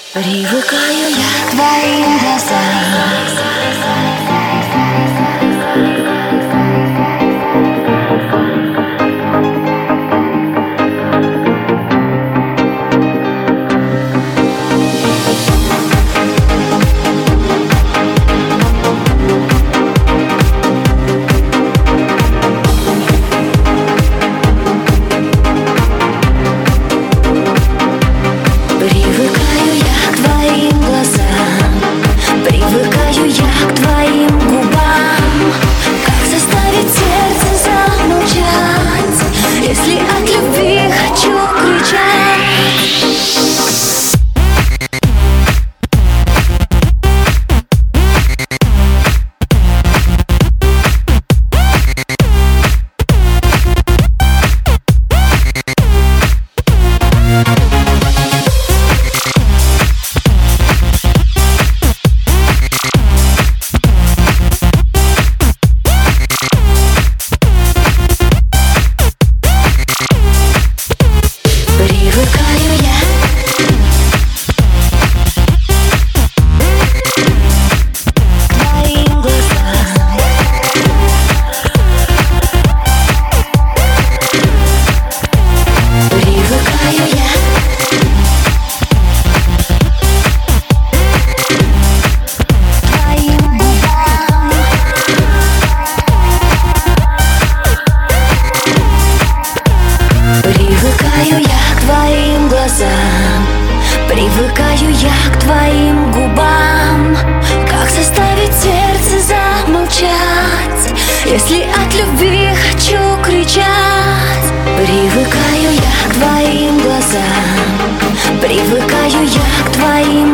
Привыкаю я к твоим глазам. Привыкаю я к твоим глазам, привыкаю я к твоим губам. Как заставить сердце замолчать, если от любви хочу кричать? Привыкаю я к твоим глазам, привыкаю я к твоим губам. Как заставить сердце замолчать, если от любви хочу кричать? Привыкаю я к твоим глазам, привыкаю я к твоим